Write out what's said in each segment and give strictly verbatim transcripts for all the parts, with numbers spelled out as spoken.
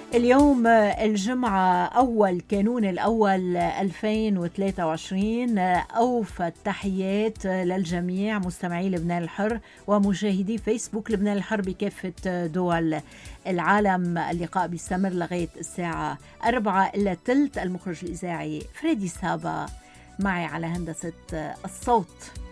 اليوم الجمعة أول كانون الأول ألفين وثلاثة وعشرين. أوفى التحيات للجميع مستمعي لبنان الحر ومشاهدي فيسبوك لبنان الحر بكافة دول العالم. اللقاء بيستمر لغاية الساعة أربعة إلا تلت. المخرج الإذاعي فريدي سابا معي على هندسة الصوت.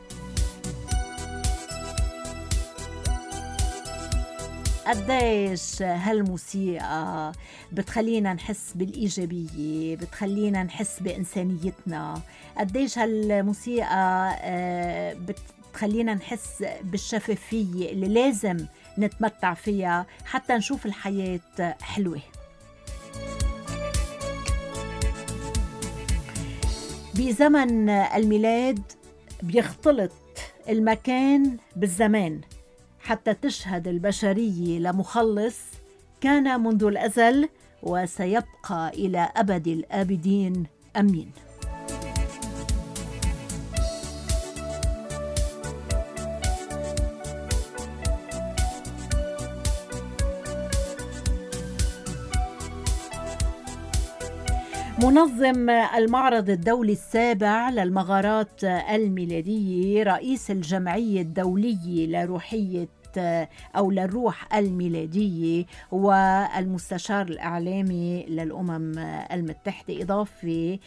قديش هالموسيقى بتخلينا نحس بالإيجابية، بتخلينا نحس بإنسانيتنا. قديش هالموسيقى بتخلينا نحس بالشفافية اللي لازم نتمتع فيها حتى نشوف الحياة حلوة. بزمن الميلاد بيختلط المكان بالزمان حتى تشهد البشرية لمخلص كان منذ الأزل وسيبقى إلى أبد الآبدين. أمين. منظم المعرض الدولي السابع للمغارات الميلادية، رئيس الجمعية الدولية لروحية أو للروح الميلادية والمستشار الإعلامي للأمم المتحدة، إضافة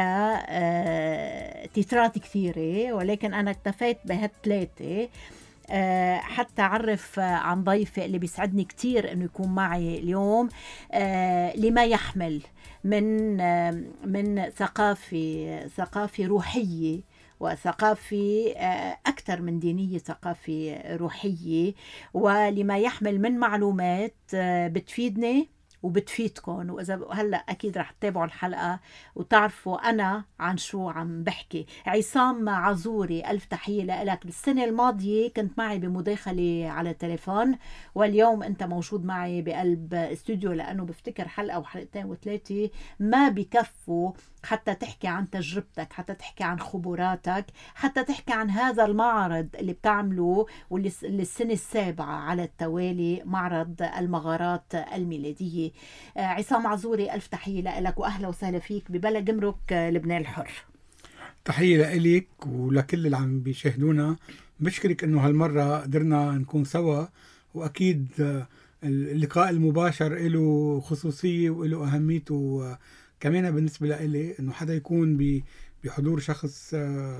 لتترات كثيرة، ولكن أنا اكتفيت بهالثلاثة حتى أعرف عن ضيفي اللي بيسعدني كتير أنه يكون معي اليوم، لما يحمل من من ثقافة ثقافة روحية وثقافة أكثر من دينية، ثقافة روحية، ولما يحمل من معلومات بتفيدني وبتفيدكم. وإذا هلأ أكيد رح تتابعوا الحلقة وتعرفوا أنا عن شو عم بحكي. عصام عزوري، ألف تحية لك. السنة الماضية كنت معي بمداخلة على التليفون، واليوم أنت موجود معي بقلب استوديو، لأنه بفتكر حلقة وحلقتين وثلاثة ما بكفوا حتى تحكي عن تجربتك، حتى تحكي عن خبراتك، حتى تحكي عن هذا المعرض اللي بتعمله واللي السنة السابعة على التوالي، معرض المغارات الميلادية. عصام عزوري، ألف تحية لك وأهلا وسهلا فيك ببلا جمرك لبنان الحر. تحية لك ولكل اللي عم بيشاهدونا. بشكرك إنه هالمرة قدرنا نكون سوا، وأكيد اللقاء المباشر له خصوصية وله أهميته كمان بالنسبة لي، إنه حدا يكون بحضور شخص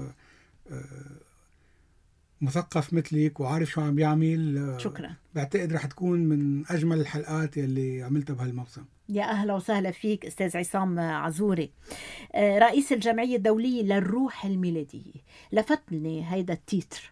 مثقف مثلك وعارف شو عم بيعمل. شكرا. بعتقد رح تكون من أجمل الحلقات اللي عملتها بهالموسم. يا أهلا وسهلا فيك أستاذ عصام عزوري، رئيس الجمعية الدولية للروح الميلادية. لفتني هيدا التيتر،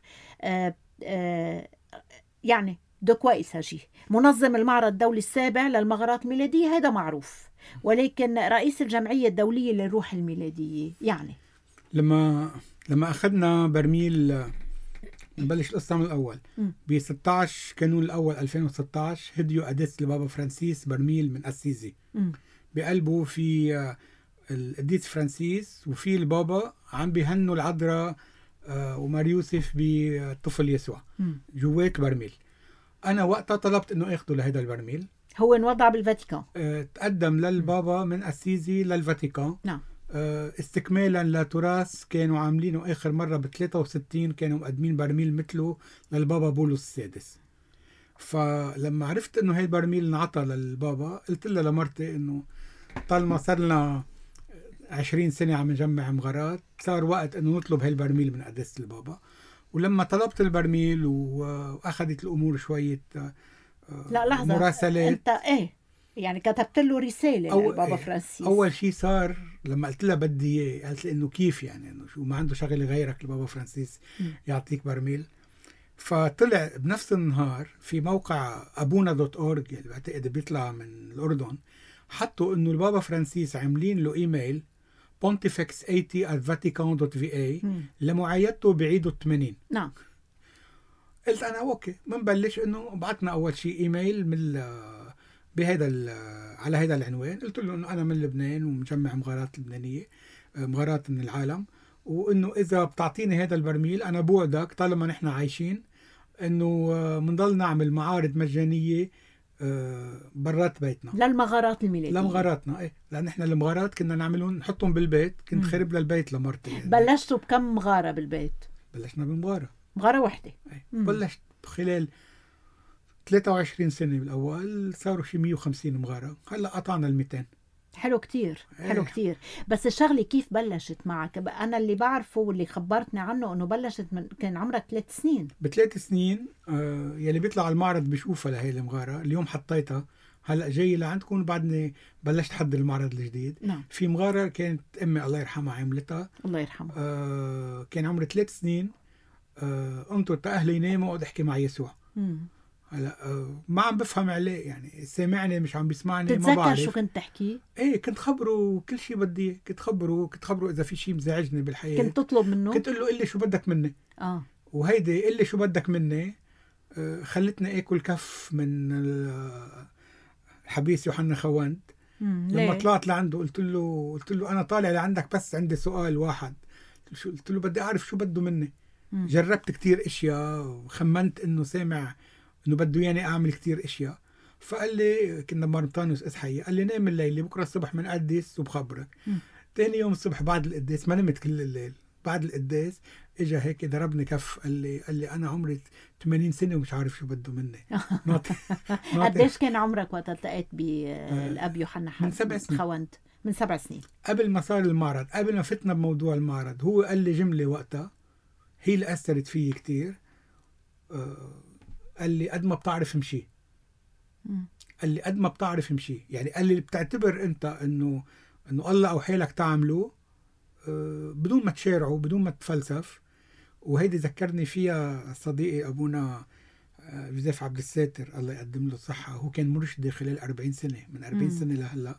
يعني دو كوا إساجي منظم المعرض الدولي السابع للمغارات الميلادية، هذا معروف، ولكن رئيس الجمعية الدولية للروح الميلادية يعني لما لما أخذنا برميل، نبلش القصة من الأول. ب ستة عشر كانون الأول ألفين وستة عشر هديوا قداسة البابا فرانسيس برميل من أسيزي، بقلبه في القديس فرانسيس وفي البابا عم بيهنوا العذراء ومار يوسف بالطفل يسوع جوات برميل. أنا وقتها طلبت إنه أخذه لهذا البرميل. هو انوضع بالفاتيكان، أه تقدم للبابا من أسيزي للفاتيكان. نعم. استكمالا لتراث كانوا عاملينه آخر مرة ب ثلاثة وستين، كانوا مقدمين برميل مثله للبابا بولس السادس. فلما عرفت انه هاي البرميل انعطى للبابا، قلت لها لمرتي انه طالما صار لنا عشرين سنة عم نجمع مغارات، صار وقت انه نطلب هاي البرميل من قداسة البابا. ولما طلبت البرميل واخذت الامور شوية لا لحظة، مراسلات. انت ايه يعني كتبت له رسالة أو للبابا فرانسيس؟ أول شيء صار لما قلت لها بدي إياه، قالت لي إنه كيف يعني، إنه شو ما عنده شغلة غيرك البابا فرانسيس يعطيك برميل. فطلع بنفس النهار في موقع أبونا دوت أورج اللي بعتقد بيطلع من الأردن، حطوا إنه البابا فرانسيس عاملين له إيميل pontifex ثمانين at vatican dot v a لمعايدته بعيده الثمانين. نعم. قلت أنا أوكي بنبلش. إنه بعتنا أول شيء إيميل من بهذا على هذا العنوان، قلت له انه انا من لبنان ومجمع مغارات لبنانيه، مغارات من العالم، وانه اذا بتعطيني هذا البرميل انا بوعدك طالما نحن عايشين انه بنضل نعمل معارض مجانيه آه برات بيتنا للمغارات الميلادية. لمغاراتنا ايه، لان احنا المغارات كنا نعملهم نحطهم بالبيت، كنت خرب للبيت لمرتي يعني. بلشتوا بكم مغارة بالبيت؟ بلشنا بمغارة مغارة واحدة. ايه. بلشت خلال ثلاثة وعشرين سنة بالأول صاروا شي مية وخمسين مغارة، هلا قطعنا ال مئتين. حلو كتير حلو ايه. كتير. بس الشغلة كيف بلشت معك؟ أنا اللي بعرفه واللي خبرتني عنه أنه بلشت من كان عمرك ثلاث سنين. بثلاث سنين آه يلي بيطلع على المعرض بيشوفها لهي المغارة. اليوم حطيتها، هلا جاي لعندكم بعدني بلشت حضر المعرض الجديد. نعم. في مغارة كانت أمي الله يرحمها عملتها. الله يرحمها. آه كان عمري ثلاث سنين. آه انطر تأهلي يناموا وقعد احكي مع يسوع. مم. هلا آه ما عم بفهم عليه، يعني سامعني مش عم بيسمعني ما بعرف. تتذكر شو كنت تحكي؟ ايه كنت خبره كل شيء بدي، كنت خبره كنت خبره اذا في شيء مزعجني بالحياة كنت تطلب منه؟ كنت اقول له قل لي شو بدك مني. اه وهيدي قل لي شو بدك مني آه خلتني اكل كف من الحبيس يوحنا خوند. لما طلعت لعنده قلت له قلت له انا طالع لعندك بس عندي سؤال واحد. قلت له بدي اعرف شو بده مني. مم. جربت كتير اشياء وخمنت انه سامع انه بده ياني اعمل كتير اشياء. فقال لي كنا بمارطانيوس اصحي، قال لي نام الليله بكره الصبح من قديس وبخبرك. ثاني يوم الصبح بعد القداس ما نمت كل الليل، بعد القداس اجى هيك ضربني كف قال لي قال لي انا عمري ثمانين سنه ومش عارف شو بده مني. قديش كان عمرك وقت التقيت بالاب يوحنا من سبع سنين خوند؟ من سبع سنين قبل ما صار المعرض، قبل ما فتنا بموضوع المعرض. هو قال لي جمله وقتها هي اللي اثرت فيي كتير. آه قال لي قد ما بتعرف مشي. قال لي قد ما بتعرف مشي، يعني قال لي بتعتبر انت انه انه الله او حالك تعمله آه بدون ما تشارعه بدون ما تفلسف. وهيدي ذكرني فيها صديقي ابونا آه جوزيف عبد الساتر الله يقدم له الصحه. هو كان مرشدي خلال أربعين سنه، من أربعين سنه لهلا.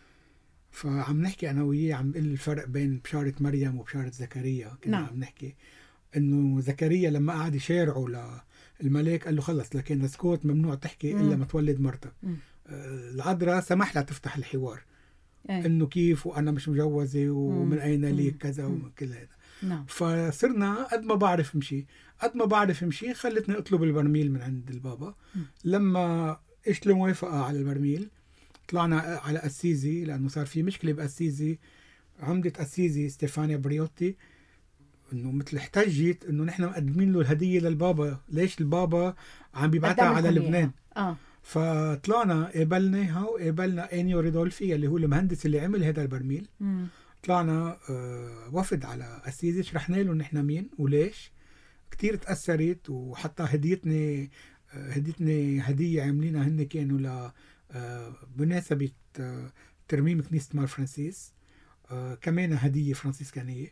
فعم نحكي انا وياه عم نقول الفرق بين بشاره مريم وبشاره زكريا. كنا نعم. عم نحكي انه زكريا لما قعد يشارعه للملاك قال له خلص لكن اسكت ممنوع تحكي مم. الا ما تولد مرتك. آه العذراء سمح لها تفتح الحوار. أي. انه كيف وانا مش مجوزه ومن مم. اين لي كذا ومن كل هذا. نعم. فصرنا قد ما بعرف مشي قد ما بعرف مشي خلتني اطلب البرميل من عند البابا. مم. لما اجت الموافقه على البرميل طلعنا على أسيزي، لانه صار في مشكله بأسيزي. عمدة أسيزي ستيفانيا بريوتي انه مثل احتجت انه نحن مقدمين له الهديه للبابا، ليش البابا عم بيبعتها على لبنان. اه فطلعنا قابلناها وقابلنا انيو ريدولفي اللي هو المهندس اللي عمل هذا البرميل. مم. طلعنا آه وفد على أسيزي، شرحنا له نحن مين وليش. كتير تأثرت وحتى هديتني آه هديتني هديه عاملينها هن كانوا ل آه بمناسبه آه ترميم كنيسه مار فرانسيس. آه كمان هديه فرانسيسكانيه.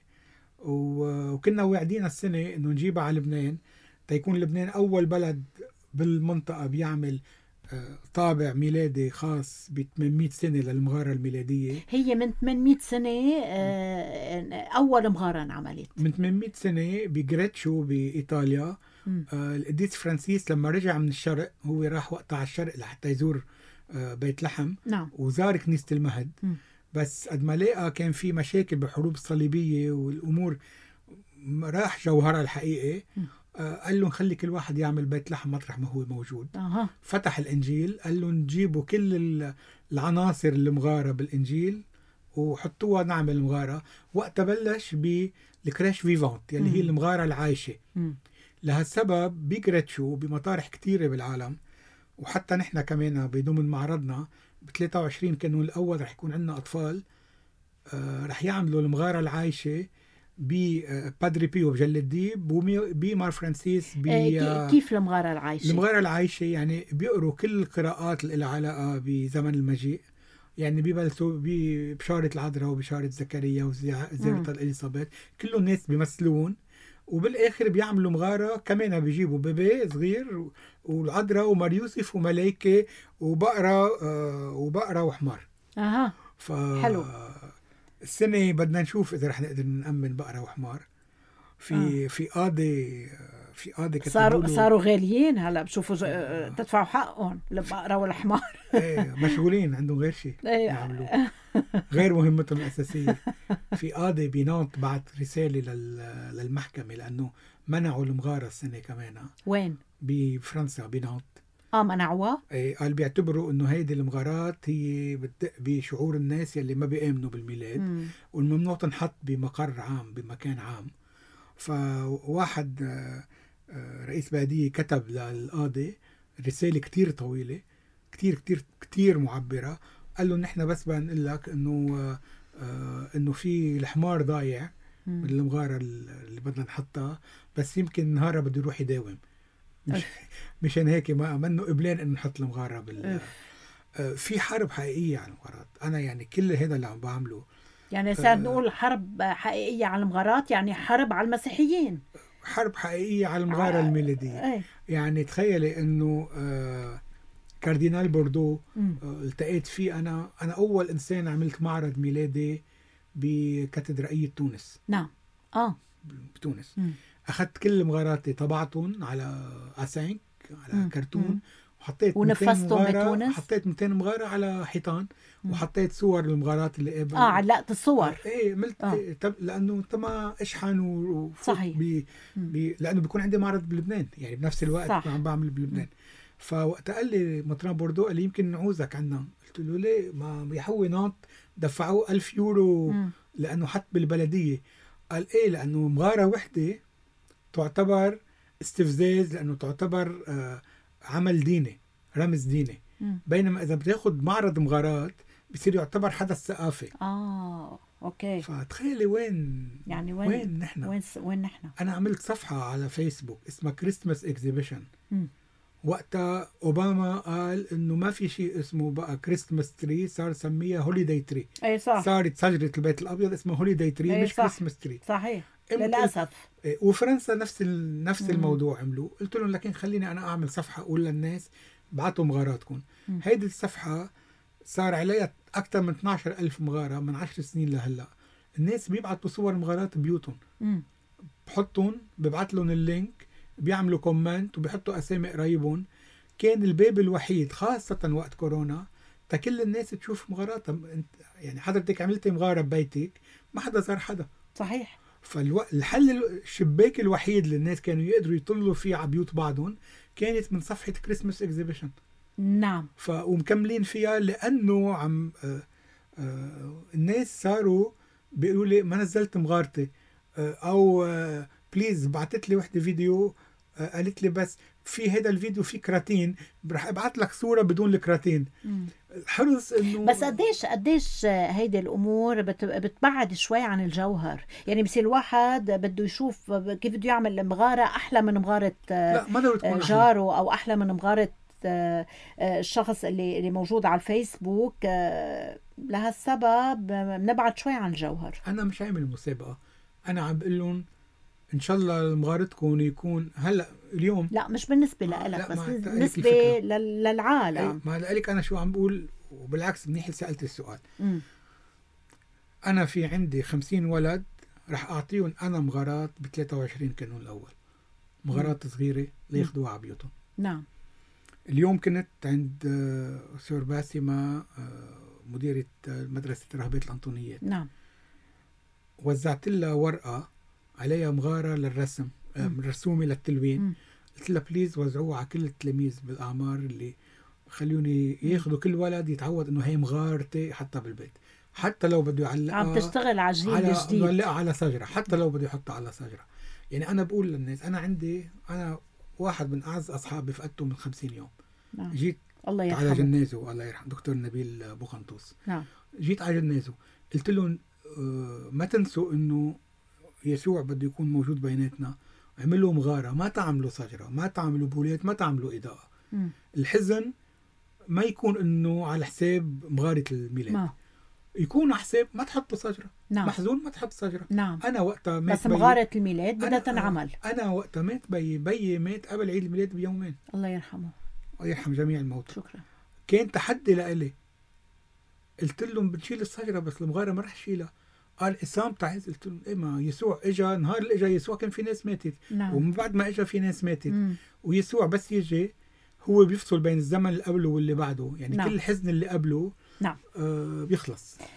وكنا واعدين السنة انه نجيبها على لبنان تيكون لبنان اول بلد بالمنطقة بيعمل طابع ميلادي خاص ب ثمانمئة سنة للمغارة الميلادية. هي من ثمانمئة سنة اول مغارة انعملت. من ثمانمئة سنة بجريتشو بايطاليا. القديس فرانسيس لما رجع من الشرق، هو راح وقتها على الشرق لحتى يزور بيت لحم. نعم. وزار كنيسة المهد. م. بس قد ما لقى كان في مشاكل بالحروب الصليبية والأمور راح جوهرها الحقيقي. آه قال له نخلي كل واحد يعمل بيت لحم مطرح ما هو موجود. أه. فتح الإنجيل قال له نجيبوا كل العناصر المغارة بالإنجيل وحطوها نعمل مغارة. وقت بلش بالكريش فيفانت يلي هي المغارة العايشة. م. لهالسبب بيجريتشو بمطارح كتيرة بالعالم، وحتى نحن كمان بضمن معرضنا ب ثلاثة وعشرين كانوا الأول رح يكون عندنا أطفال آه رح يعملوا المغارة العايشة ببادري بيو بجل الديب وبمار فرانسيس. آه كيف المغارة العايشة؟ المغارة العايشة يعني بيقروا كل القراءات اللي لها علاقة بزمن المجيء. يعني بيبلشوا ببشارة العذراء وبشارة زكريا وزيارة الإليصابات، كل الناس بيمثلون. وبالاخر بيعملوا مغاره كمان بيجيبوا بيبي صغير والعذراء ومار يوسف وملائكه وبقره آه وبقره وحمار. اها ف حلو. السنه بدنا نشوف اذا رح نقدر نأمن بقره وحمار. في آه. في قاضي في قاضي صاروا صاروا غاليين هلا بشوفوا آه. تدفعوا حقهم البقره والحمار. ايه مشغولين عندهم غير شيء يعملوه غير مهمتهم الأساسية. في قاضي بنانت بعت رسالة للمحكمة لأنه منعوا المغارة السنة كمان. وين؟ بفرنسا بنانت. اه منعوها. إيه، قال بيعتبروا انه هيدي المغارات هي بتدق بشعور الناس يلي ما بيآمنوا بالميلاد، مم. والممنوع تنحط بمقر عام بمكان عام. فواحد آه، آه، رئيس بلدية كتب للقاضي رسالة كتير طويلة كتير كتير كتير معبرة، قال له نحن بس بنقول لك انه آه، آه، انه في الحمار ضايع من المغارة اللي بدنا نحطها، بس يمكن نهارها بده يروح يداوم، مش مشان هيك ما منه قبلان انه نحط المغارة بال آه، في حرب حقيقية على المغارات. انا يعني كل هذا اللي عم بعمله يعني صار نقول حرب حقيقية على المغارات، يعني حرب على المسيحيين، حرب حقيقية على المغارة الميلادية. ايه. يعني تخيلي انه آه كاردينال بوردو مم. آه التقيت فيه انا انا اول انسان عملت معرض ميلادي بكاتدرائية تونس. نعم اه بتونس. مم. اخذت كل مغاراتي طبعتهم على اسانك على مم. كرتون، مم. وحطيت ونفذتهم بتونس. حطيت مئتين مغارة على حيطان، مم. وحطيت صور المغارات اللي قبل. اه علقت الصور. آه ايه عملت آه. إيه طب لانه انت ما اشحن وفوت صحيح. بي بي لانه بيكون عندي معرض بلبنان يعني بنفس الوقت صح. عم بعمل بلبنان. فوقت قال لي مطران بوردو قال لي يمكن نعوزك عنا، قلت له ليه؟ ما يحوي ناط دفعوه ألف يورو مم. لانه حط بالبلديه. قال ايه لانه مغاره وحده تعتبر استفزاز، لانه تعتبر آه عمل ديني، رمز ديني. مم. بينما اذا بتاخد معرض مغارات بصير يعتبر حدث ثقافي. اه اوكي. فتخيلي وين يعني وين وين نحن؟ وين وين نحن؟ انا عملت صفحه على فيسبوك اسمها كريستماس اكزيبيشن. مم. وقتها اوباما قال انه ما في شيء اسمه بقى كريستماس تري، صار سميها هوليداي تري. اي صح. صارت شجره البيت الابيض اسمها هوليداي تري مش كريستماس تري. صحيح إمتى؟ للاسف. إيه، وفرنسا نفس ال... نفس مم. الموضوع عملوه. قلت لهم لكن خليني انا اعمل صفحه اقول للناس بعتوا مغاراتكم. مم. هيدي الصفحه صار عليها اكثر من اثني عشر ألف مغاره من عشر سنين لهلا. الناس بيبعتوا صور مغارات بيوتهم، مم. بحطهم ببعت لهم اللينك، بيعملوا كومنت وبيحطوا اسامي قرايبهم. كان الباب الوحيد خاصه وقت كورونا تكل الناس تشوف مغاراتها. يعني حضرتك عملتي مغاره ببيتك ما حدا زار حدا. صحيح. فالحل الشباك الوحيد اللي الناس كانوا يقدروا يطلوا فيه على بيوت بعضهم كانت من صفحة كريسماس اكزيبيشن. نعم. ف ومكملين فيها لأنه عم آآ آآ الناس صاروا بيقولوا لي ما نزلت مغارتي، أو بليز بعتت لي وحدة فيديو قالت لي بس في هذا الفيديو في كراتين رح ابعت لك صورة بدون الكراتين. مم. الحرص انه بس قديش قديش هيدي الامور بت- بتبعد شوي عن الجوهر. يعني بصير الواحد بده يشوف كيف بده يعمل مغاره احلى من مغاره لا ما ضروري تكون جاره، او احلى من مغاره الشخص اللي اللي موجود على الفيسبوك. لهالسبب بنبعد شوي عن الجوهر. انا مش عامل مسابقة، انا عم بقول لهم ان شاء الله مغارتكم يكون هلا اليوم. لا مش بالنسبه آه لك، بس بالنسبه بالنسبه لل- للعالم. ما لك انا شو عم بقول، وبالعكس منيح سالت السؤال. م. انا في عندي خمسين ولد رح اعطيهم انا مغارات ب ثلاثة وعشرين كانون الاول، مغارات م. صغيره لياخذوها على بيوتهم. نعم. اليوم كنت عند سور باسمة مديرة مدرسة الراهبات الأنطونيات. نعم. وزعت لها ورقة عليها مغارة للرسم، مرسومة للتلوين. م. قلت لها بليز وزعوها على كل التلاميذ بالأعمار اللي خلوني ياخذوا كل ولد يتعود إنه هي مغارتي حتى بالبيت، حتى لو بده يعلقها عم تشتغل على الجيل على الجديد، يعلقها على شجرة، حتى لو بده يحطها على شجرة. يعني أنا بقول للناس أنا عندي أنا واحد من أعز أصحابي فقدته من خمسين يوم. نعم. جيت الله يرحمه على جنازه، الله يرحمه دكتور نبيل بوخنطوس. نعم. جيت على جنازه قلت لهم آه ما تنسوا إنه يسوع بده يكون موجود بيناتنا. عملوا مغارة، ما تعملوا شجرة، ما تعملوا بولات، ما تعملوا إضاءة. م. الحزن ما يكون إنه على حساب مغارة الميلاد، ما. يكون على حساب ما تحطوا شجرة. نعم. محزون ما تحط شجرة. نعم. أنا وقتها مات بس مغارة الميلاد بدها تنعمل. أنا وقتها مات بي بي مات قبل عيد الميلاد بيومين. الله يرحمه ويرحم جميع الموتى. شكرا. كان تحدي لإلي، قلت لهم بنشيل الشجرة بس المغارة ما رح شيلها. قال إسام تعز، قلت لهم إيه ما يسوع إجا نهار اللي إجا يسوع كان في ناس ماتت. نعم. ومن بعد ما إجا في ناس ماتت. مم. ويسوع بس يجي هو بيفصل بين الزمن اللي قبله واللي بعده. يعني نعم. كل الحزن اللي قبله نعم. آه بيخلص.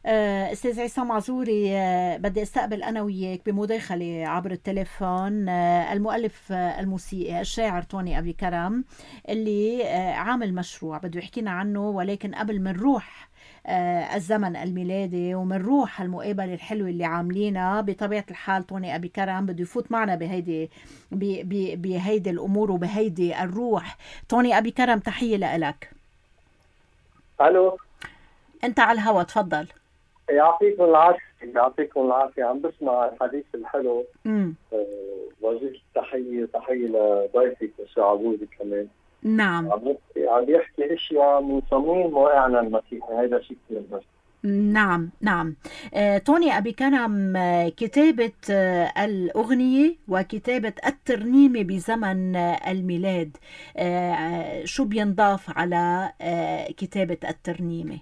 آه، أستاذ عصام عزوري، آه، بدي استقبل أنا وياك بمداخلة عبر التليفون آه، المؤلف آه، الموسيقي الشاعر توني أبي كرم، اللي آه، عامل مشروع بده يحكينا عنه. ولكن قبل من نروح آه، الزمن الميلادي ومن روح المقابلة الحلوة اللي عاملينها، بطبيعة الحال توني أبي كرم بده يفوت معنا بهيدي بهيدي الأمور وبهيدي الروح. توني أبي كرم، تحية لك. الو، أنت على الهوا، تفضل. يعطيكم العافية. يعطيكم العافية، عم بسمع الحديث الحلو. امم أه وجه تحية تحية لضيفك أستاذ عزوري كمان. نعم عم يحكي عم يحكي اشياء من صميم واقعنا المسيحي، هذا شيء كثير مهم. نعم نعم. آه، توني أبي كرم، آه، كتابة آه، الأغنية وكتابة الترنيمة بزمن آه، الميلاد، آه، شو بينضاف على آه، كتابة الترنيمة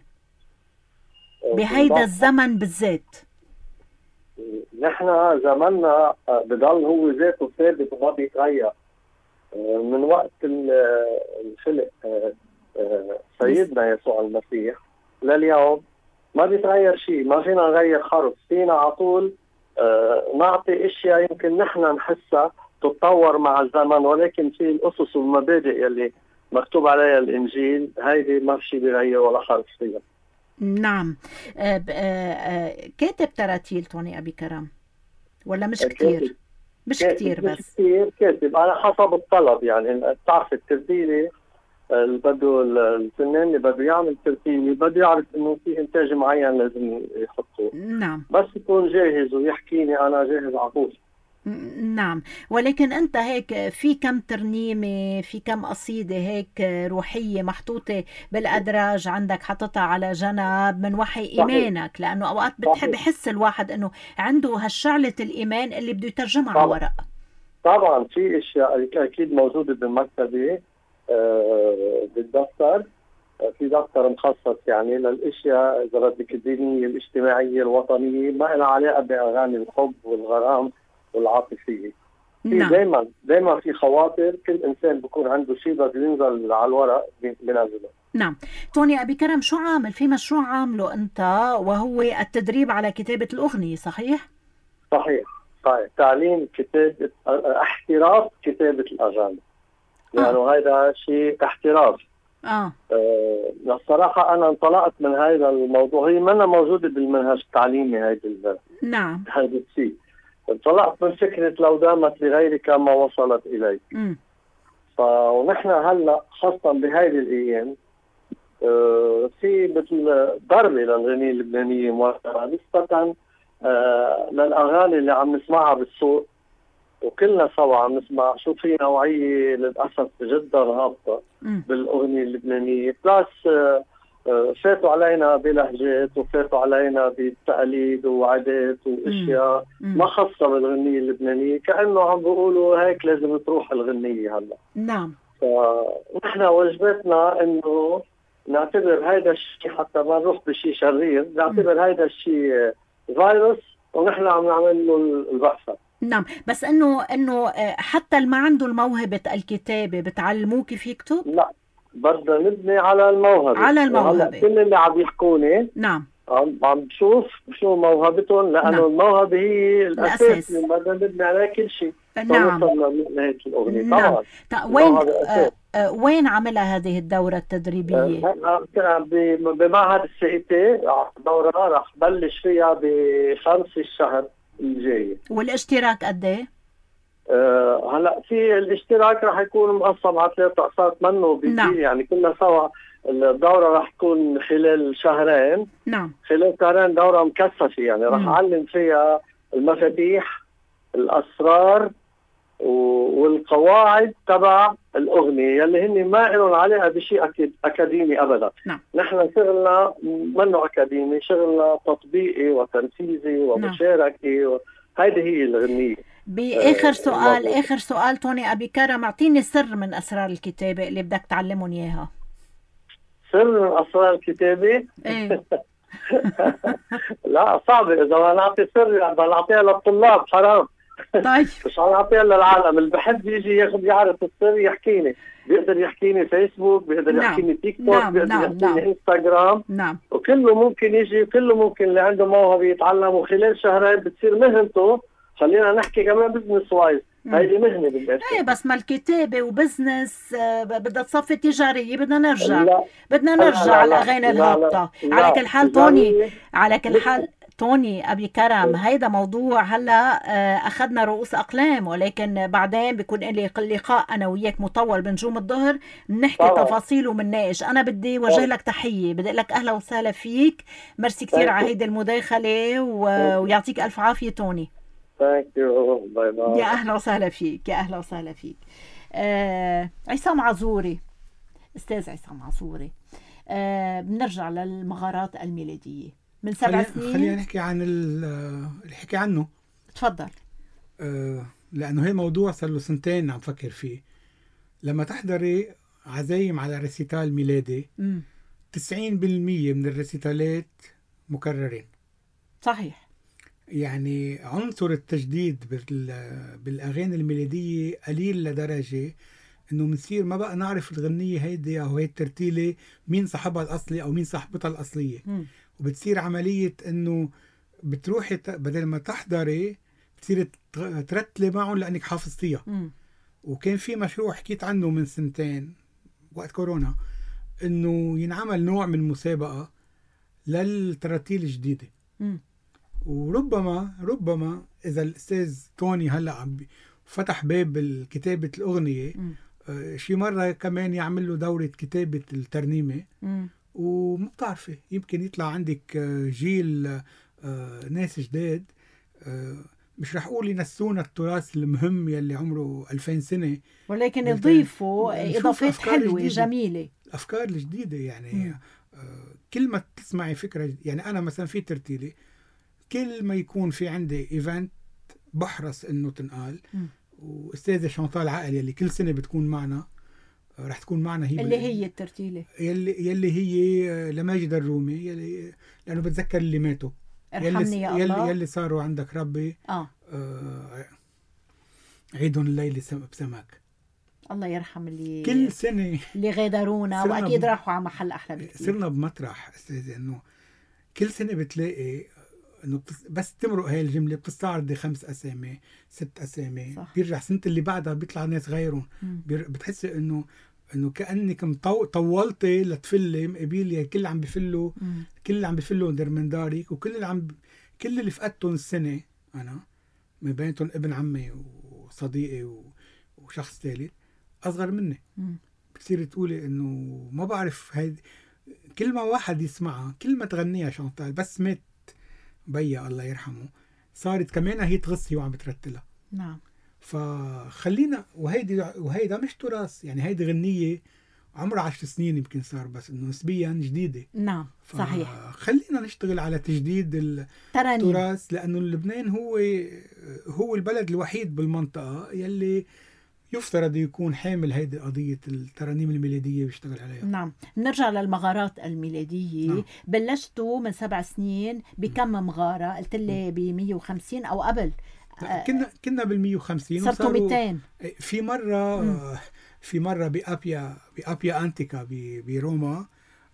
بهيدا الزمن بالذات؟ نحن زمننا بضل هو ذاته ثابت وما بيتغير من وقت الخلق سيدنا يسوع المسيح لليوم. ما بيتغير شيء، ما فينا نغير حرف، فينا على طول نعطي اشياء يمكن نحن نحسها تتطور مع الزمن، ولكن في الاسس والمبادئ اللي مكتوب عليها الانجيل هيدي ما في شيء بيغير ولا حرف فيها. نعم. آه آه كاتب تراتيل توني أبي كرم ولا مش كتير؟ مش كتير بس مش كتير كاتب، أنا حسب الطلب. يعني بتعرف الترتيلة اللي بده الفنان اللي بده يعمل ترتيلة بده يعرف إنه في إنتاج معين لازم يحطه. نعم. بس يكون جاهز ويحكيني أنا جاهز على طول. نعم. ولكن أنت هيك في كم ترنيمة، في كم قصيدة هيك روحية محطوطة بالأدراج عندك حطتها على جنب من وحي صحيح. إيمانك، لأنه أوقات بتحب يحس الواحد أنه عنده هالشعلة الإيمان اللي بده يترجمها على ورق. طبعا في أشياء أكيد موجودة بالمكتبة آه بالدفتر، في دفتر مخصص يعني للأشياء إذا بدك الدينية الاجتماعية الوطنية ما لها علاقة بأغاني الحب والغرام والعاطفية. في دايما دايما في خواطر، كل انسان بيكون عنده شيء بده ينزل على الورق بنزله. نعم. توني أبي كرم، شو عامل في مشروع عامله انت وهو التدريب على كتابة الأغنية، صحيح؟ صحيح صحيح. تعليم كتابة، احتراف كتابة الأغاني، يعني آه. هذا شيء احتراف. اه الصراحة أنا انطلقت من هذا الموضوع، هي منا موجودة بالمنهج التعليمي هذا. نعم. هذا الشيء انطلقت من فكرة لو دامت لغيرك ما وصلت إليك. م. فنحن هلا خاصة بهذه الأيام اه في مثل ضربة للغنية اللبنانية مؤثرة نسبة اه للأغاني اللي عم نسمعها بالسوق، وكلنا سوا عم نسمع شو في نوعية للأسف جدا هابطة بالأغنية اللبنانية. بلاس اه فاتوا علينا بلهجات وفاتوا علينا بتقاليد وعادات واشياء مم. ما خاصه بالغنيه اللبنانيه، كانه عم بيقولوا هيك لازم تروح الغنيه هلا. نعم. فنحن واجباتنا انه نعتبر هذا الشيء حتى ما نروح بشيء شرير، نعتبر هذا الشيء فيروس ونحن عم نعمل له البحث. نعم. بس انه انه حتى اللي ما عنده الموهبه الكتابه بتعلموه كيف يكتب؟ لا، بدنا نبني على الموهبة. على الموهبة. كل اللي عم يحكوني نعم عم عم بشوف شو موهبتهم، لأنه نعم. الموهبة هي الأساس اللي بدنا نبني عليه كل شيء. نعم. نهاية الأغنية. نعم. طبعا. وين آه آه وين عملها هذه الدورة التدريبية؟ آه بمعهد السيئتي دورة راح بلش فيها بخمس الشهر الجاي. والاشتراك قد ايه؟ أه هلا في الاشتراك راح يكون مقسم على ثلاث اقساط منه بيجي. نعم. يعني كلنا سوا الدوره راح تكون خلال شهرين. نعم. خلال شهرين دوره مكثفه، يعني راح اعلم فيها المفاتيح، الاسرار والقواعد تبع الاغنيه اللي هن ما لهم علاقه بشيء اكاديمي ابدا. نعم. نحن شغلنا منه اكاديمي، شغلنا تطبيقي وتنفيذي ومشاركي. نعم. هيدي هي الغنيه. بآخر سؤال آه آخر سؤال توني أبي كرم، أعطيني سر من أسرار الكتابة اللي بدك تعلمهم إياها. سر من أسرار الكتابة؟ إيه. لا صعب، إذا ما نعطي سر بدنا نعطيها للطلاب، حرام. طيب. مش نعطيها للعالم، اللي بحب يجي ياخذ يعرف السر يحكيني، بيقدر يحكيني فيسبوك، بيقدر نعم. يحكيني تيك توك، نعم. بيقدر نعم. يحكيني نعم. انستغرام. نعم. وكله ممكن يجي، كله ممكن اللي عنده موهبه يتعلم، وخلال شهرين بتصير مهنته. خلينا نحكي كمان بزنس وايز، هيدي مهنه بالاخر. ايه بس ما الكتابه وبزنس آه، بدها تصفي تجاريه، بدنا نرجع لا. بدنا لا، نرجع لا، على لا. الاغاني لا، الهابطه. لا. على لا. كل حال توني، تجارية. على كل حال توني ابي كرم، هيدا موضوع هلا آه، اخذنا رؤوس اقلام، ولكن بعدين بيكون لي لقاء انا وياك مطول بنجوم الظهر نحكي طبعا. تفاصيل ومناقش. انا بدي وجه لك تحيه، بدي لك اهلا وسهلا فيك، ميرسي كثير على هيدي المداخله و... ويعطيك الف عافيه توني. ثانك يو، باي باي. يا اهلا وسهلا فيك، يا اهلا وسهلا فيك. آه، عصام عزوري، استاذ عصام عزوري، آه، بنرجع للمغارات الميلاديه من سبع سنين. خلينا نحكي عن اللي حكي عنه. تفضل. آه لانه هي موضوع صار له سنتين عم فكر فيه. لما تحضري عزايم على ريسيتال ميلادي م. تسعين بالمية من الريسيتالات مكررين. صحيح. يعني عنصر التجديد بالأغاني الميلادية قليل لدرجة إنه منصير ما بقى نعرف الغنية هيدي أو هي الترتيلة مين صاحبها الأصلي أو مين صاحبتها الأصلية. م. وبتصير عملية إنه بتروحي بدل ما تحضري بتصير ترتلي معهم لأنك حافظتيها. م. وكان في مشروع حكيت عنه من سنتين وقت كورونا، إنه ينعمل نوع من مسابقة للتراتيل الجديدة. م. وربما ربما إذا الأستاذ توني هلأ عم فتح باب كتابة الأغنية، آه شي مرة كمان يعمل له دورة كتابة الترنيمة. م. وما بتعرفي يمكن يطلع عندك آه جيل آه ناس جداد، آه مش رح أقول ينسونا التراث المهم يلي عمره ألفين سنة، ولكن يضيفوا إضافات حلوة جديدة. جميلة، الأفكار الجديدة. يعني م. آه كل ما تسمعي فكرة، يعني أنا مثلا في ترتيلي كل ما يكون في عندي ايفنت بحرص انه تنقال. م. واستاذه شانطال عقل يلي كل سنه بتكون معنا، رح تكون معنا هي اللي هي الترتيله يلي يلي هي لماجد الرومي، يلي لانه بتذكر اللي ماتوا، ارحمني يا يلي الله، يلي صاروا عندك ربي اه, آه عيدهم الليل بسماك. الله يرحم اللي كل سنه اللي غادرونا، واكيد راحوا على محل احلى بكثير. صرنا بمطرح استاذه انه كل سنه بتلاقي انه بس تمرق هاي الجمله بتستعرضي خمس اسامي ست اسامي، صح. بيرجع سنه اللي بعدها بيطلع ناس غيرهم، بتحسي انه انه كانك مطو... طولتي لتفلي مقابيل كل عم بفلوا، كل اللي عم بفلوا در من دارك، وكل اللي عم كل اللي فقدتهم السنه انا من بينتهم ابن عمي وصديقي و... وشخص ثالث اصغر مني. م. بتصير تقولي انه ما بعرف هاي كلمه واحد يسمعها، كلمه تغنيها شانطال، بس مات بيا الله يرحمه صارت كمان هي تغصي وعم بترتلها. نعم. فخلينا وهيدي وهيدا مش تراث، يعني هيدي غنية عمرها عشر سنين يمكن صار، بس انه نسبيا جديدة. نعم صحيح. خلينا نشتغل على تجديد التراث، لانه لبنان هو هو البلد الوحيد بالمنطقة يلي يفترض يكون حامل هيدي قضية الترانيم الميلادية ويشتغل عليها. نعم. نرجع للمغارات الميلادية. نعم. بلشتوا من سبع سنين بكم مغارة؟ قلت لي ب مية وخمسين أو قبل؟ كنا كنا بال مية وخمسين صرتوا مئتين. في مرة م. في مرة بأبيا بأبيا أنتيكا بروما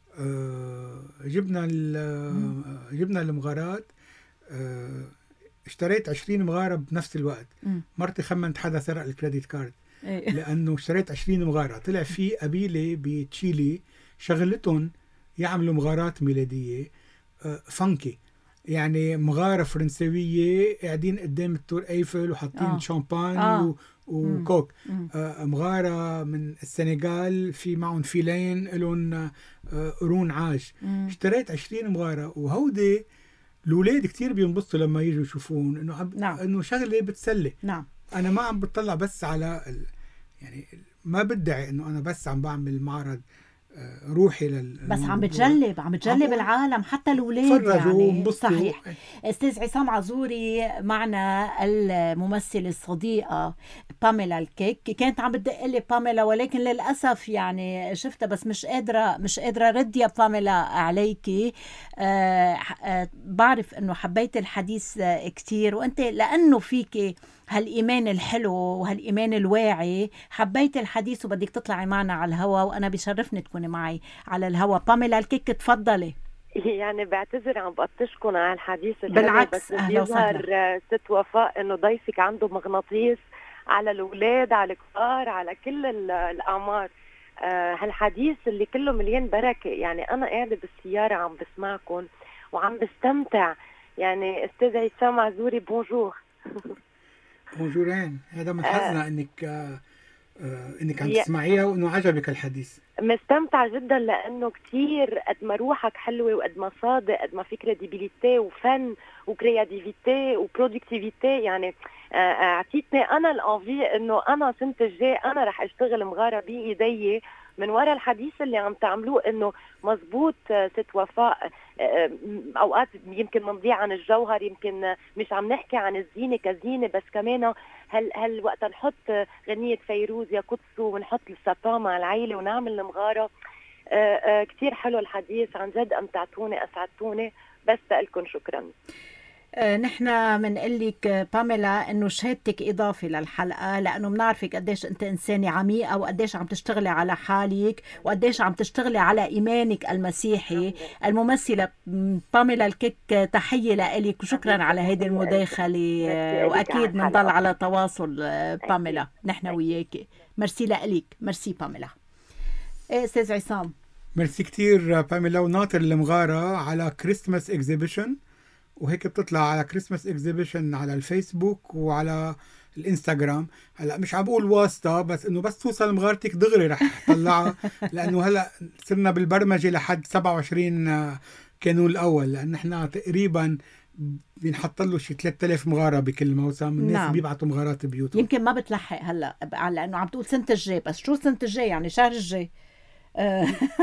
جبنا جبنا المغارات، اشتريت عشرين مغارة بنفس الوقت. م. مرتي خمنت حدا سرق الكريديت كارد. ايه. لأنه اشتريت عشرين مغارة. طلع في قبيلة بتشيلي شغلتهم يعملوا مغارات ميلادية فانكي، يعني مغارة فرنسوية قاعدين قدام التور ايفل وحاطين آه. شامبان آه. وكوك. آه مغارة من السنغال في معهم فيلين لهم آه قرون عاج. مم. اشتريت عشرين مغارة، وهودي الأولاد كتير بينبسطوا لما يجوا يشوفون إنه عب... نعم. إنه شغلة بتسلي. نعم. أنا ما عم بتطلع بس على ال... يعني ما بدعي إنه أنا بس عم بعمل معرض روحي لل بس عم بتجلب عم بتجلب العالم حتى الاولاد يعني. صحيح. استاذ عصام عزوري معنا الممثل الصديقه باميلا الكيك، كانت عم بتدق لي باميلا ولكن للاسف يعني شفتها بس مش قادره مش قادره رد يا باميلا عليكي. أه أه بعرف انه حبيت الحديث كتير، وانت لانه فيكي هالإيمان الحلو وهالإيمان الواعي حبيت الحديث وبدك تطلعي معنا على الهوا، وأنا بشرفني تكوني معي على الهوا. باميلا الكيك تفضلي. يعني بعتذر عم بقطشكم على الحديث بالعكس، بس أهلا بيظهر ست وفاء انه ضيفك عنده مغناطيس على الاولاد، على الكبار، على كل الاعمار. آه هالحديث اللي كله مليان بركه. يعني انا قاعده بالسياره عم بسمعكم وعم بستمتع. يعني استاذ عصام عزوري بونجور. بونجورين. هذا من حظنا آه انك آه آه انك عم يا- تسمعيها وانه عجبك الحديث. مستمتع جدا لانه كتير قد ما روحك حلوه وقد ما صادق، قد ما في كريديبيليتي وفن وكرياتيفيتي وبرودكتيفيتي. يعني آه، اعطيتني انا الانفي انه انا سنه الجاي انا رح اشتغل مغاره بايدي من وراء الحديث اللي عم تعملوه. انه مزبوط آه، ست وفاء. آه، اوقات يمكن منضيع عن الجوهر، يمكن آه، مش عم نحكي عن الزينه كزينه، بس كمان هل هل وقت نحط غنية فيروز يا قدس ونحط السابان مع العيلة ونعمل المغارة. آه آه كتير حلو الحديث، عن جد أمتعتوني أسعدتوني. بس لكم شكرا. آه، نحن بنقول لك باميلا انه شهادتك اضافه للحلقه، لانه بنعرفك قديش انت انسانه عميقه وقديش عم تشتغلي على حالك وقديش عم تشتغلي على ايمانك المسيحي. الممثله باميلا الكيك، تحيه لك وشكرا على هيدي المداخله. آه، واكيد بنضل على تواصل. آه، باميلا نحن وياك. ميرسي لك. ميرسي باميلا. ايه استاذ عصام. ميرسي كتير باميلا، وناطر المغاره على كريسماس اكزيبيشن، وهيك بتطلع على كريسماس اكزيبيشن على الفيسبوك وعلى الانستغرام. هلا مش عم بقول واسطه، بس انه بس توصل مغارتك دغري رح تطلعها لانه هلا صرنا بالبرمجه لحد سبعة وعشرين كانون الاول، لان احنا تقريبا بنحط له شي ثلاثة آلاف مغاره بكل موسم. الناس نعم. بيبعتوا مغارات بيوتهم. يمكن ما بتلحق هلا لانه عم تقول سنه الجاي، بس شو سنه الجاي؟ يعني شهر الجاي. آه،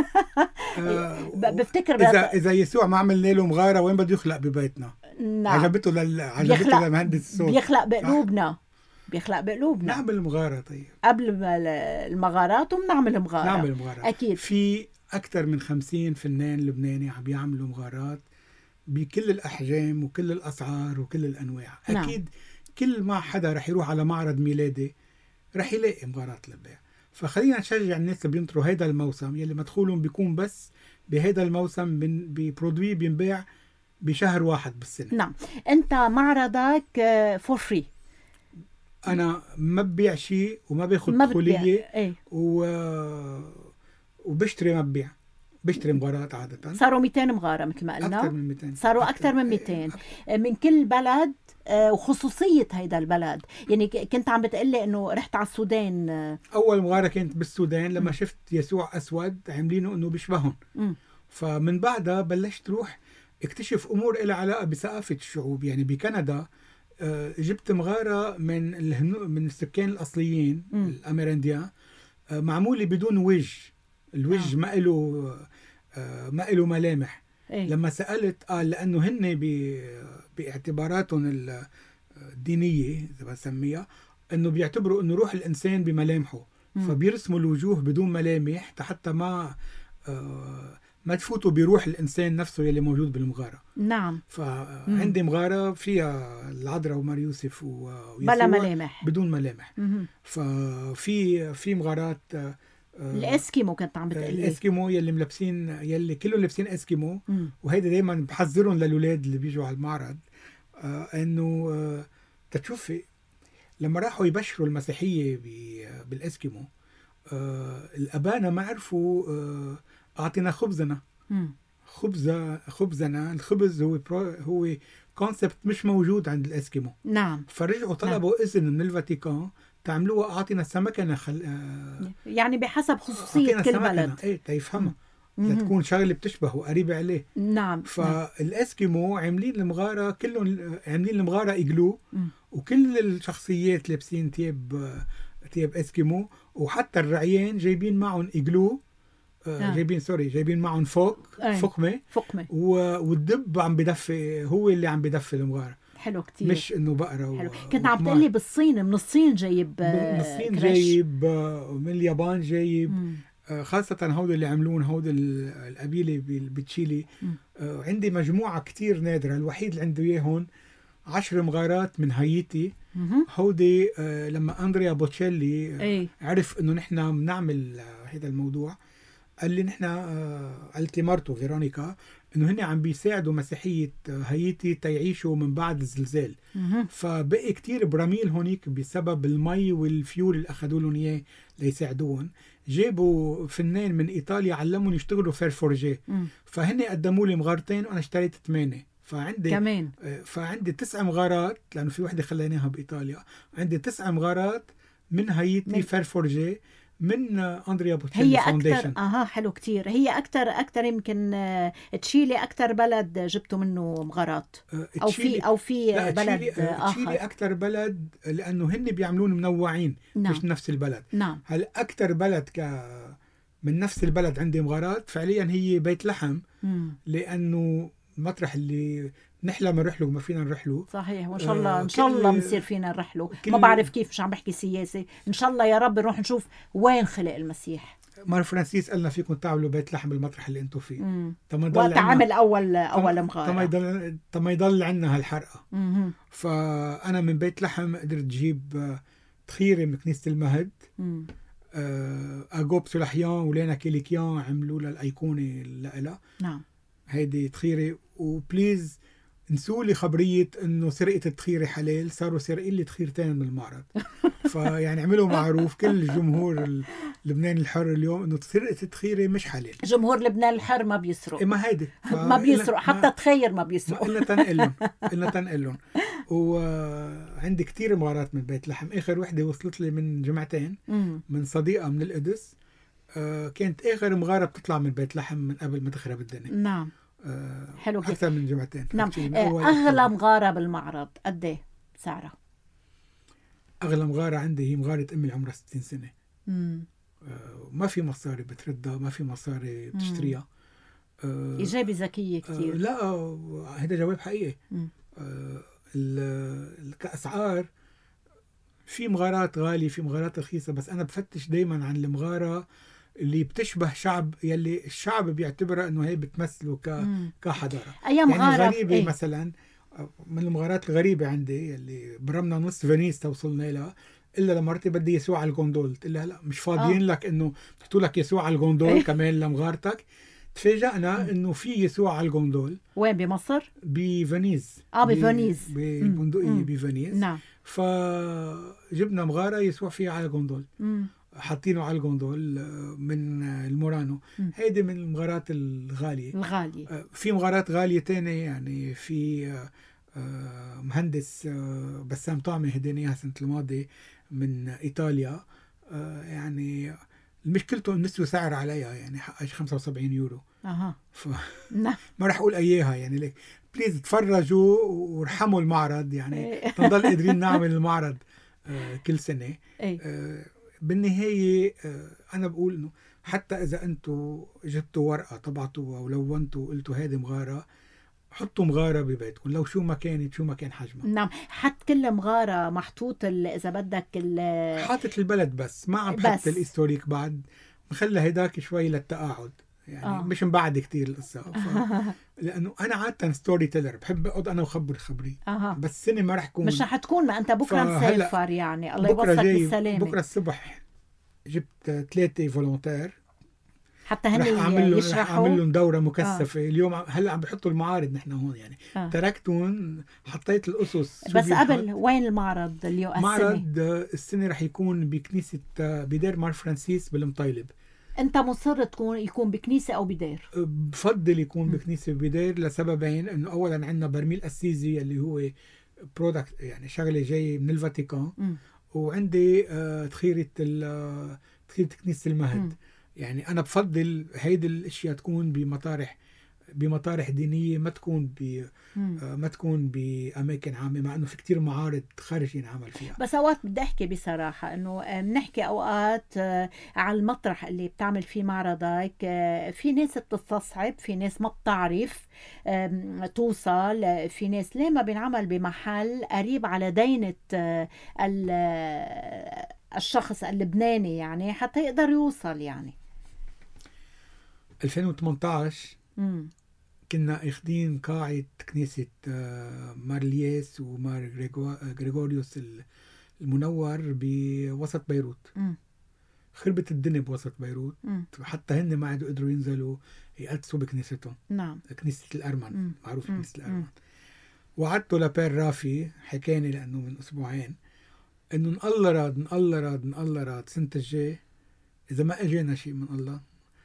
بفتكر اذا اذا يسوع ما عملنا له مغاره وين بده يخلق ببيتنا؟ نعم. عجبته لل... عجبته لمهندس الصوت. بيخلق بقلوبنا. بيخلق بقلوبنا. نعمل مغاره. طيب قبل ما المغارات وبنعمل مغاره. نعمل مغاره اكيد. في اكثر من خمسين فنان لبناني عم بيعملوا مغارات بكل الاحجام وكل الاسعار وكل الانواع. نعم. اكيد كل ما حدا رح يروح على معرض ميلادي رح يلاقي مغارات للبيع. فخلينا نشجع الناس اللي بينطروا هيدا الموسم يلي مدخولهم بيكون بس بهيدا الموسم ببرودوي بينباع بشهر واحد بالسنة. نعم. انت معرضك فور فري. انا ما ببيع شيء وما باخذ دخولية. ايه. و... وبشتري ما ببيع، بشتري مغارات عادة. صاروا مئتين مغارة مثل ما قلنا. أكثر من مئتين. صاروا أكثر من مئتين من كل بلد. وخصوصية هيدا البلد، يعني كنت عم بتقلي انه رحت على السودان. اول مغارة كانت بالسودان لما م. شفت يسوع اسود عاملينه انه بيشبههم. م. فمن بعدها بلشت روح اكتشف امور لها علاقة بثقافة الشعوب. يعني بكندا جبت مغارة من الهنو من السكان الاصليين الاميرنديان، معمولة بدون وجه. الوجه ما له ما له ملامح. إيه؟ لما سألت قال لأنه هن باعتباراتهم الدينية إذا بسميها أنه بيعتبروا أنه روح الإنسان بملامحه. م. فبيرسموا الوجوه بدون ملامح حتى ما ما تفوتوا بروح الإنسان نفسه يلي موجود بالمغارة. نعم. فعندي مغارة فيها العذراء ومار يوسف ويسوع بلا ملامح، بدون ملامح. م. ففي في مغارات الاسكيمو كنت عم بتقلي. الاسكيمو يلي ملبسين يلي كلهم لابسين اسكيمو. وهيدا دايما بحذرهم للولاد اللي بيجوا على المعرض آه انه آه تشوفي لما راحوا يبشروا المسيحيه بالاسكيمو آه الابانا ما عرفوا آه اعطينا خبزنا. خبز خبزنا الخبز هو هو كونسبت مش موجود عند الاسكيمو. نعم. فرجعوا طلبوا نعم. اذن من الفاتيكان تعملوها اعطينا سمكنا خل... آه يعني بحسب خصوصيه كل بلد. ايه تيفهمها لتكون شغله بتشبه وقريبه عليه. نعم. فالاسكيمو عاملين المغاره كلهم عاملين المغاره اجلو. مم. وكل الشخصيات لابسين ثياب ثياب اسكيمو، وحتى الرعيان جايبين معهم اجلو. آه. جايبين سوري جايبين معهم فوق فقمه فقمه و... والدب عم بدفي، هو اللي عم بدفي المغاره. حلو كتير. مش انه بقره. حلو. كنت عم تقلي بالصين، من الصين جايب من الصين جايب، من اليابان جايب. مم. خاصة هود اللي عملون هود القبيلة بتشيلي. آه عندي مجموعة كتير نادرة، الوحيد اللي عنده اياهم عشر مغارات من هايتي. هودي آه لما أندريا بوتشيلي آه عرف انه نحن بنعمل هذا الموضوع قال لي نحن قالت لي مرته فيرونيكا انه هن عم بيساعدوا مسيحيه هايتي تيعيشوا من بعد الزلزال. فبقي كتير براميل هونيك بسبب المي والفيول اللي اخذوا لهم اياه ليساعدوهم. جابوا فنان من ايطاليا علمهم يشتغلوا فير فورجي، فهن قدموا لي مغارتين وانا اشتريت ثمانيه. فعندي كمان فعندي تسع مغارات، لانه في وحده خليناها بايطاليا. عندي تسع مغارات من هايتي من... فير فورجي من أندريا بوتشيلي فاونديشن. اها حلو كتير. هي اكثر اكثر يمكن تشيلي اكثر بلد جبتوا منه مغارات او في او في بلد اخر. تشيلي اكثر بلد لانه هن بيعملون منوعين. نعم. مش نفس البلد. نعم. هل اكثر بلد ك من نفس البلد عندي مغارات فعليا هي بيت لحم. م. لانه المطرح اللي نحلم نروح له وما فينا نروح له. صحيح. وان شاء الله آه ان شاء الله بنصير فينا نروح له. ما بعرف كيف، مش عم بحكي سياسه. ان شاء الله يا رب نروح نشوف وين خلق المسيح. مار فرانسيس قالنا فيكم تعملوا بيت لحم بالمطرح اللي انتم فيه. تما يضل وتعمل اول اول مغاره. تما يضل تما يضل عندنا هالحرقه. مم. فانا من بيت لحم قدرت اجيب تخيره من كنيسه المهد. مم. اغوب سلحيان ولينا كيليكيان عملوا لها الايقونه لها. نعم. هيدي تخيره. وبليز نسولي خبرية انه سرقة التخيرة حلال، صاروا سارقين لي تخيرتين من المعرض. فيعني عملوا معروف كل الجمهور لبنان الحر اليوم انه سرقة التخيرة مش حلال. جمهور لبنان الحر ما بيسرق. إيه ما هيدي ما بيسرق حتى تخير ما بيسرق. قلنا تنقلهم قلنا تنقلهم. وعندي كتير مغارات من بيت لحم. اخر وحدة وصلت لي من جمعتين من صديقة من القدس. آه كانت اخر مغارة بتطلع من بيت لحم من قبل ما تخرب الدنيا. نعم. آه حلو جدا. أكثر من جمعتين. نعم. أغلى مغارة بالمعرض قد ايه سعرها؟ أغلى مغارة عندي هي مغارة أمي اللي عمرها ستين سنة. آه ما في مصاري بتردها، ما في مصاري بتشتريها. آه إيجابي ذكية كتير. آه لا هذا جواب حقيقي. آه كأسعار في مغارات غالية في مغارات رخيصة، بس أنا بفتش دايما عن المغارة اللي بتشبه شعب يلي الشعب بيعتبرها انه هي بتمثله ك كحضاره. اي مغاره يعني غريبه ايه؟ مثلا من المغارات الغريبه عندي يلي برمنا نص فينيس توصلنا لها، الا لمرتي بدي يسوع على الجوندول. قلت لها لا مش فاضيين آه. لك انه تحطوا لك يسوع على الجوندول إيه؟ كمان لمغارتك. تفاجئنا انه في يسوع على الجوندول. وين بمصر؟ بفينيس. اه بفينيس بالبندقيه بفينيس. نعم. فجبنا مغاره يسوع فيها على الجوندول. مم. حاطينه على الجوندول من المورانو. م. هيدي من المغارات الغالية الغالية. في مغارات غالية تانية، يعني في مهندس بسام طعمي هداني اياها السنة الماضية من إيطاليا. يعني مشكلته النسبة سعر عليها يعني حقش خمسة وسبعين يورو. أها. ف... ما رح أقول أيها يعني ليك بليز تفرجوا وارحموا المعرض يعني نضل قادرين نعمل المعرض كل سنة. بالنهاية أنا بقول إنه حتى إذا أنتوا جبتوا ورقة طبعتوها ولونتوا وقلتوا هذه مغارة، حطوا مغارة ببيتكم لو شو ما كانت شو ما كان حجمها. نعم. حط كل مغارة محطوط إذا بدك حاطط البلد بس ما عم بحط الإستوريك بعد، مخلى هيداك شوي للتقاعد يعني. آه. مش مبعد كتير القصة. ف... لأنه أنا عادة ستوري تيلر بحب أقعد أنا وخبر خبري. أه. بس سنة ما رح كون مش رح تكون ما أنت بكرة مسافر يعني الله يوصلك بالسلامة. بكرة الصبح جبت ثلاثة فولونتير حتى هني يشرحوا عامل لهم دورة مكثفة. آه. اليوم هلا عم بيحطوا المعارض نحن هون يعني. آه. تركتهم حطيت الأسس. بس قبل وين المعرض اليوم؟ معرض السنة رح يكون بكنيسة بدير مار فرانسيس بالمطيلب. أنت مصر تكون يكون بكنيسة أو بدير؟ بفضل يكون م. بكنيسة بدير لسببين. إنه أولا عندنا برميل أسيزي اللي هو برودكت يعني شغلة جاي من الفاتيكان. م. وعندي آه تخيرة تخيرة كنيسة المهد. م. يعني أنا بفضل هيدي الأشياء تكون بمطارح بمطارح دينية، ما تكون ب آه ما تكون بأماكن عامة، مع إنه في كتير معارض خارج ينعمل فيها. بس أوقات بدي أحكي بصراحة إنه بنحكي أوقات آه على المطرح اللي بتعمل فيه معرضك. آه في ناس بتستصعب، في ناس ما بتعرف آه توصل، في ناس ليه ما بينعمل بمحل قريب على دينة آه الشخص اللبناني يعني حتى يقدر يوصل يعني. ألفين وثمانية عشر مم. كنا اخذين قاعة كنيسة مارلياس ومار غريغوريوس المنور بوسط بيروت. مم. خربت الدنيا بوسط بيروت. مم. حتى هن ما عادوا قدروا ينزلوا يقدسوا بكنيستهم. نعم. كنيسة الأرمن. مم. معروف مم. كنيسة الأرمن. مم. وعدته لبير رافي، حكاني لأنه من أسبوعين، إنه إن الله راد إن الله راد إن الله راد سنة الجاي إذا ما أجينا شيء من الله،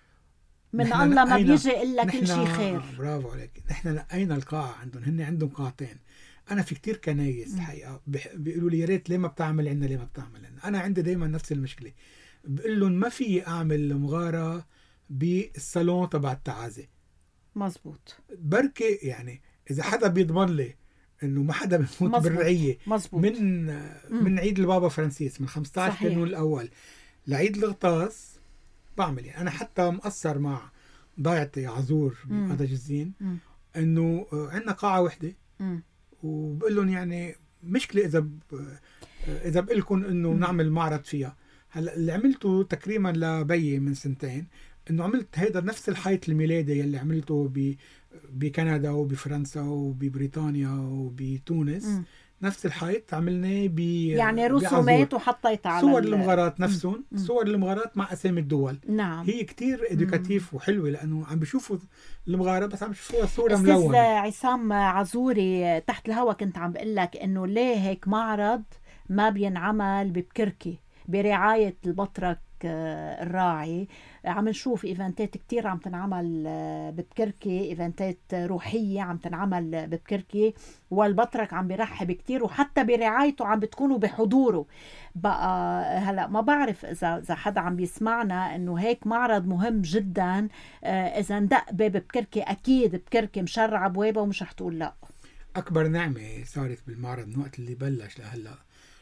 من نحن الله ما نقينا- بيجي إلا كل نحن- شيء خير. برافو عليك. نحن نقينا القاعة عندهم، هن عندهم قاعتين. أنا في كتير كنايس الحقيقة بح- بيقولوا لي يا ريت ليه ما بتعمل عنا، ليه ما بتعمل عنا. أنا عندي دايما نفس المشكلة، بقول لهم ما في أعمل مغارة بالصالون تبع التعازي. مزبوط بركي يعني إذا حدا بيضمن لي إنه ما حدا بيموت مزبوط. بالرعية مزبوط. من من عيد البابا فرانسيس من خمسة عشر صحيح. كانون الأول لعيد الغطاس بعمل. يعني أنا حتى مقصر مع ضايعتي عزور مم. بقضا جزين مم. إنه عندنا قاعة وحدة، مم. وبقول لهم يعني مشكلة إذا ب... إذا بقول لكم إنه مم. نعمل معرض فيها. هلا اللي عملته تكريما لبيي من سنتين إنه عملت هيدا نفس الحيط الميلادي اللي عملته ب... بكندا وبفرنسا وببريطانيا وبتونس. مم. نفس الحيط عملناه ب يعني بعزور. رسومات وحطيت على صور ال- المغارات نفسهم، مم. صور المغارات مع اسامي الدول. نعم. هي كتير ادوكاتيف وحلوه لانه عم بيشوفوا المغاره بس عم بيشوفوها صوره أستاذ ملونه. عصام عزوري تحت الهوا كنت عم بقول لك إنه ليه هيك معرض ما بينعمل ببكركي برعاية البطرك آه، الراعي. عم نشوف إيفنتات كتير عم تنعمل آه، ببكركي، إيفنتات روحية عم تنعمل ببكركي، والبطرك عم بيرحب كتير وحتى برعايته عم بتكونوا بحضوره. بقى هلأ ما بعرف إذا إذا حدا عم بيسمعنا إنه هيك معرض مهم جدا. آه، إذا ندق باب بكركي أكيد بكركي مشرع أبوابه ومش رح تقول لا. اكبر نعمه صارت بالمعرض من وقت اللي بلش لهلا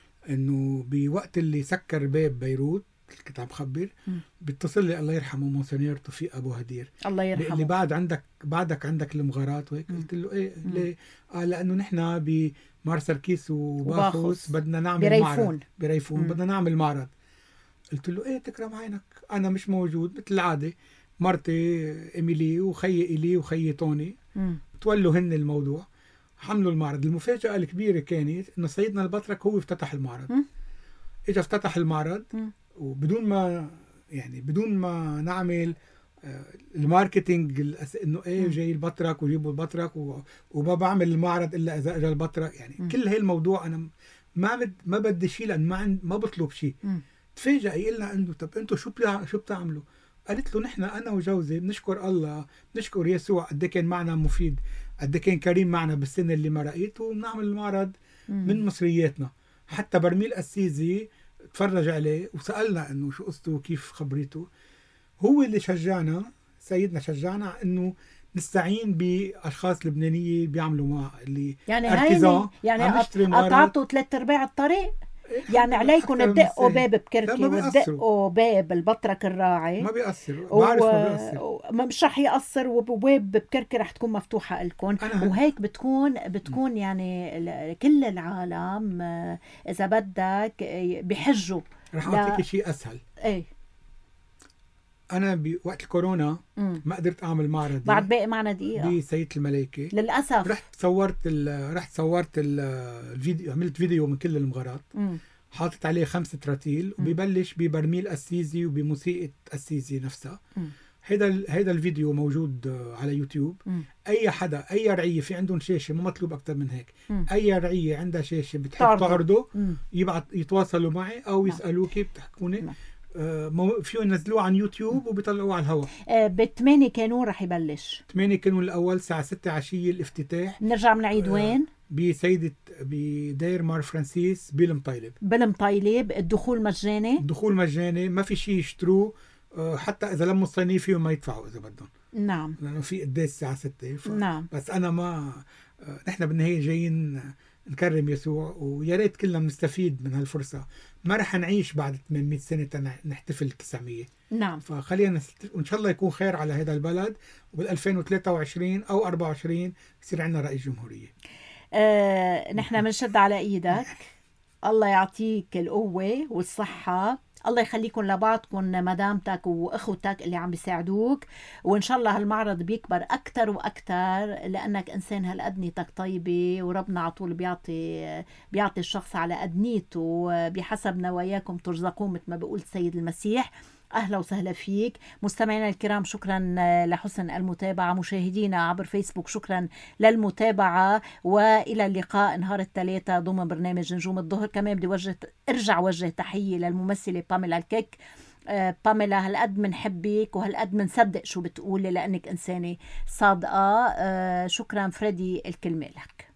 انه بوقت اللي سكر باب بيروت كنت عم بخبر مم. بيتصل لي الله يرحمه مونسنيور توفيق ابو هدير، الله اللي يرحمه. بعد عندك بعدك عندك المغارات وهيك. مم. قلت له ايه مم. ليه؟ قال لانه نحن بمار سركيس وباخوس وباخوس. بدنا نعمل بريفون. معرض بريفون مم. بدنا نعمل معرض. قلت له ايه تكرم عينك، انا مش موجود مثل العاده، مرتي ايميلي وخيي الي وخيي توني مم. تولوا هن الموضوع، حملوا المعرض. المفاجأة الكبيرة كانت إنه سيدنا البطرك هو افتتح المعرض. مم. إجا افتتح المعرض مم. وبدون ما يعني بدون ما نعمل آه، الماركتينج الأس- إنه إيه مم. جاي البطرك وجيبوا البطرك و- وما بعمل المعرض إلا إذا إجا البطرك. يعني مم. كل هاي الموضوع أنا ما بد ما بدي شيء لأن ما عند ما بطلب شيء. مم. تفاجأ يقلنا إنه طب أنتوا شو بتع- شو بتعملوا؟ قالت له نحن أنا وجوزي بنشكر الله، بنشكر يسوع قد إيه كان معنا مفيد، قد إيه كان كريم معنا بالسنة اللي مرقت، وبنعمل المعرض مم. من مصرياتنا. حتى برميل السيزي تفرج عليه وسألنا إنه شو قصته وكيف خبريته. هو اللي شجعنا، سيدنا شجعنا إنه نستعين بأشخاص لبنانية بيعملوا مع اللي يعني ارتيزان. هاي يعني عم نشتري قط- معرض. قطعتوا ثلاث ارباع الطريق. إيه، يعني عليكم أكثر من تدقوا السنة. باب بكركي لا، ما بيقصروا. وتدقوا باب البطرك الراعي. ما بيأثر، و- بعرف ما بيأثر. و- مش رح يقصر، وبواب بكركي رح تكون مفتوحة لكم. أنا- وهيك بتكون بتكون يعني ال- كل العالم آه، إذا بدك آه، بحجوا. رح لا. أعطيك شيء أسهل. ايه. أنا بوقت الكورونا مم. ما قدرت أعمل معرض بعد باقي معنا دقيقة بسيدة الملايكة. للأسف. رحت صورت ال... رحت صورت ال... الفيديو، عملت فيديو من كل المغارات، مم. حاطط عليه خمسة رتيل وبيبلش ببرميل السيزي وبموسيقى السيزي نفسها. مم. هيدا ال... هيدا الفيديو موجود على يوتيوب. مم. اي حدا اي رعيه في عندهم شاشه، ما مطلوب اكثر من هيك. مم. اي رعيه عندها شاشه بتحب تعرضه. تعرضه مم. يبعت يتواصلوا معي او نعم. يسالوكي بتحكوني. نعم. آه مو... فيهم ينزلوه عن يوتيوب وبيطلعوه على الهواء. آه، بثمانية كانون رح يبلش. ثمانية كانوا الاول الساعه ستة عشيه الافتتاح نرجع من العيد آه، وين؟ بسيدة بدير مار فرانسيس بالمطيلب. بالمطيلب. الدخول مجاني. الدخول مجاني، ما في شيء يشتروه. آه، حتى اذا لموا الصينيه فيهم ما يدفعوا اذا بدهم، نعم. لانه في قديش الساعه ستة. ف... نعم. بس انا ما آه، نحن بالنهايه جايين نكرم يسوع، ويا ريت كلنا بنستفيد من هالفرصه. ما رح نعيش بعد ثمانمئة سنه تن- نحتفل تسعمية. نعم. فخلينا نست... وان شاء الله يكون خير على هذا البلد، وبال ألفين وثلاثة وعشرين او أربعة وعشرين يصير عندنا رئيس جمهوريه. آه، نحن بنشد على ايدك. الله يعطيك القوة والصحة الله يخليكم لبعضكم، مدامتك واخوتك اللي عم بيساعدوك، وان شاء الله هالمعرض بيكبر اكثر واكثر لانك انسان هالقد نيتك طيبه، وربنا على طول بيعطي بيعطي الشخص على قد نيته، وبحسب نواياكم ترزقون مثل ما بيقول السيد المسيح. أهلا وسهلا فيك. مستمعينا الكرام شكرا لحسن المتابعة، مشاهدينا عبر فيسبوك شكرا للمتابعة، وإلى اللقاء نهار الثلاثاء ضمن برنامج نجوم الظهر. كمان بدي وجه ارجع وجه تحية للممثلة باميلا الكيك. آه باميلا هالقد منحبك وهالقد منصدق شو بتقولي لأنك إنسانة صادقة. آه شكرا فريدي، الكلمة لك.